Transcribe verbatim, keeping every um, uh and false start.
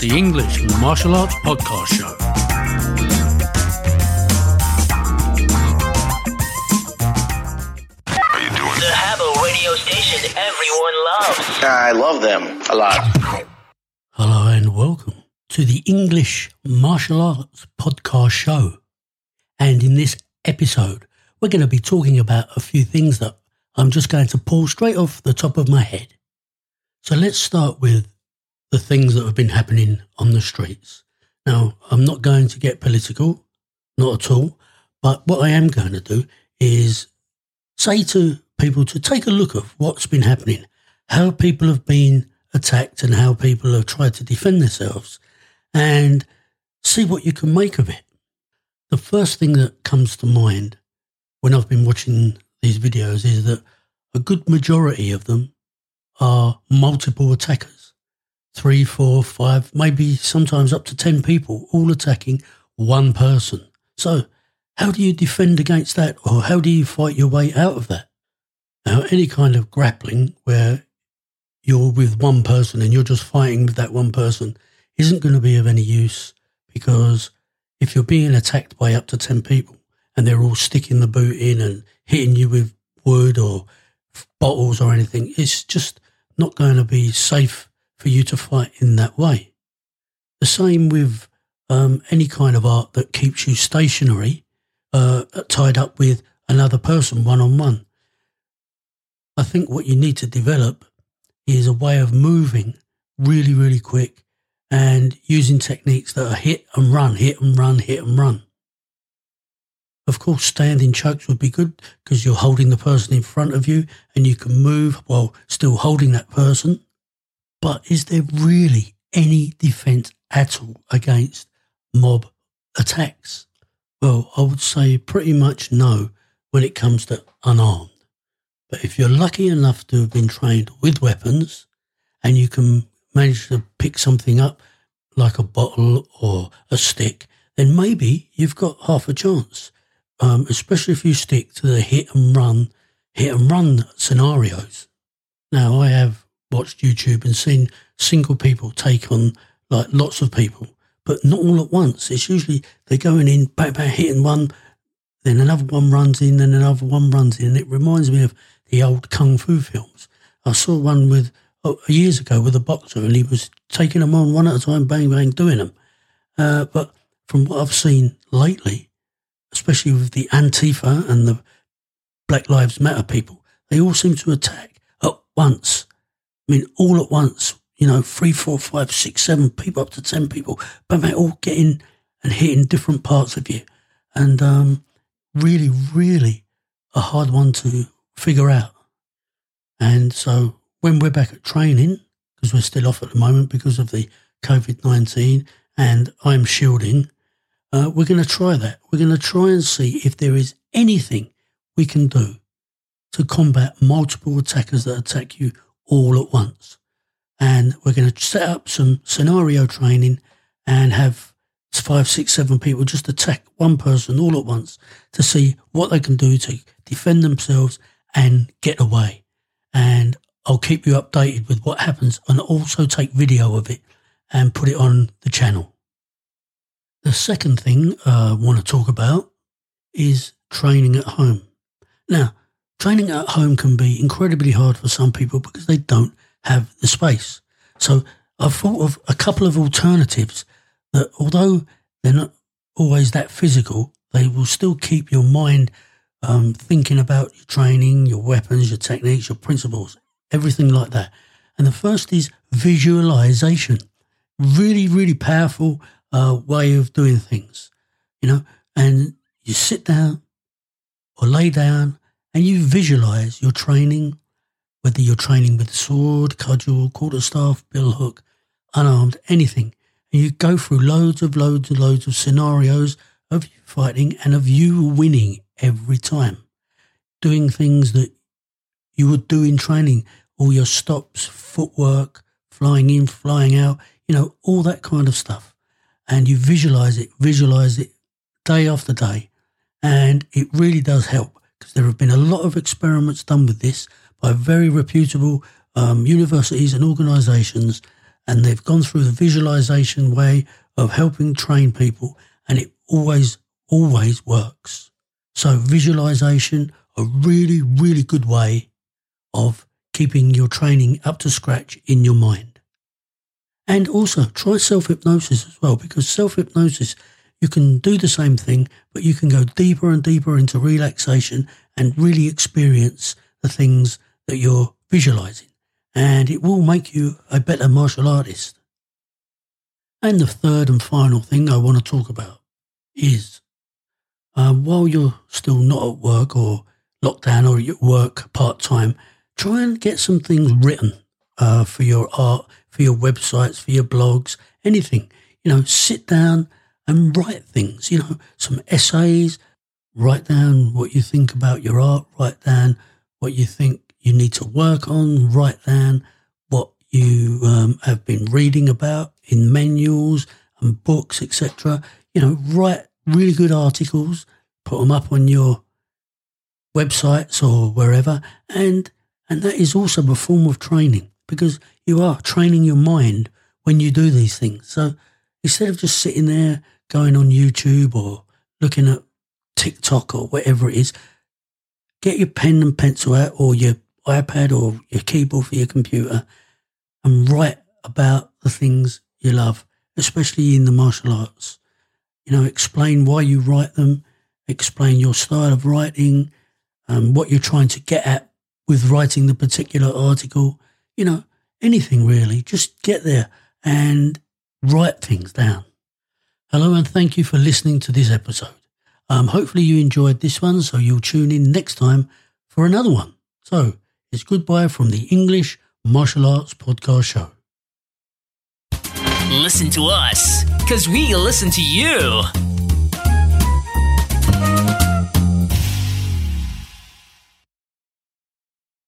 the English Martial Arts Podcast Show. The Habbo radio station everyone loves. I love them a lot. Hello and welcome to the English Martial Arts Podcast Show. And in this episode, we're going to be talking about a few things that I'm just going to pull straight off the top of my head. So let's start with the things that have been happening on the streets. Now, I'm not going to get political, not at all, but what I am going to do is say to people to take a look at what's been happening, how people have been attacked and how people have tried to defend themselves, and see what you can make of it. The first thing that comes to mind when I've been watching these videos is that a good majority of them are multiple attackers. Three, four, five, maybe sometimes up to ten people all attacking one person. So how do you defend against that, or how do you fight your way out of that? Now, any kind of grappling where you're with one person and you're just fighting with that one person isn't going to be of any use, because if you're being attacked by up to ten people and they're all sticking the boot in and hitting you with wood or bottles or anything, it's just not going to be safe for you to fight in that way. The same with um, any kind of art that keeps you stationary, uh, tied up with another person one-on-one. I think what you need to develop is a way of moving really, really quick and using techniques that are hit and run, hit and run, hit and run. Of course, standing chokes would be good because you're holding the person in front of you and you can move while still holding that person. But is there really any defence at all against mob attacks? Well, I would say pretty much no when it comes to unarmed. But if you're lucky enough to have been trained with weapons and you can manage to pick something up like a bottle or a stick, then maybe you've got half a chance, um, especially if you stick to the hit and run, hit and run scenarios. Now, I have watched YouTube and seen single people take on like lots of people, but not all at once. It's usually they're going in, bang, bang, hitting one, then another one runs in, then another one runs in. It reminds me of the old Kung Fu films. I saw one with oh, years ago with a boxer, and he was taking them on one at a time, bang, bang, doing them. Uh, but from what I've seen lately, especially with the Antifa and the Black Lives Matter people, they all seem to attack at once. I mean, all at once, you know, three, four, five, six, seven people, up to ten people, but they all getting and hitting different parts of you. And um, really, really a hard one to figure out. And so when we're back at training, because we're still off at the moment because of the covid nineteen and I'm shielding, uh, we're going to try that. We're going to try and see if there is anything we can do to combat multiple attackers that attack you all at once. And we're going to set up some scenario training and have five, six, seven people just attack one person all at once to see what they can do to defend themselves and get away. And I'll keep you updated with what happens and also take video of it and put it on the channel. The second thing uh, I want to talk about is training at home. Now, training at home can be incredibly hard for some people because they don't have the space. So I've thought of a couple of alternatives that, although they're not always that physical, they will still keep your mind um, thinking about your training, your weapons, your techniques, your principles, everything like that. And the first is visualization. Really, really powerful uh, way of doing things, you know, and you sit down or lay down and you visualize your training, whether you're training with sword, cudgel, quarterstaff, bill hook, unarmed, anything. And you go through loads of loads and loads of scenarios of you fighting and of you winning every time. Doing things that you would do in training, all your stops, footwork, flying in, flying out, you know, all that kind of stuff. And you visualize it, visualize it day after day. And it really does help because there have been a lot of experiments done with this by very reputable um, universities and organisations, and they've gone through the visualization way of helping train people, and it always, always works. So visualization, a really, really good way of keeping your training up to scratch in your mind. And also try self-hypnosis as well, because self-hypnosis, you can do the same thing, but you can go deeper and deeper into relaxation and really experience the things that you're visualizing. And it will make you a better martial artist. And the third and final thing I want to talk about is um, while you're still not at work or locked down or you work part-time, try and get some things written uh, for your art, for your websites, for your blogs, anything. You know, sit down and write things, you know, some essays, write down what you think about your art, write down what you think you need to work on, write down what you um, have been reading about in manuals and books, et cetera. You know, write really good articles, put them up on your websites or wherever, and and that is also a form of training, because you are training your mind when you do these things. So instead of just sitting there going on YouTube or looking at TikTok or whatever it is, get your pen and pencil out, or your iPad or your keyboard for your computer, and write about the things you love, especially in the martial arts. You know, explain why you write them, explain your style of writing, um, what you're trying to get at with writing the particular article. You know, anything really. Just get there and write things down. Hello, and thank you for listening to this episode. Um, hopefully you enjoyed this one, so you'll tune in next time for another one. So it's goodbye from the English Martial Arts Podcast Show. Listen to us, because we listen to you.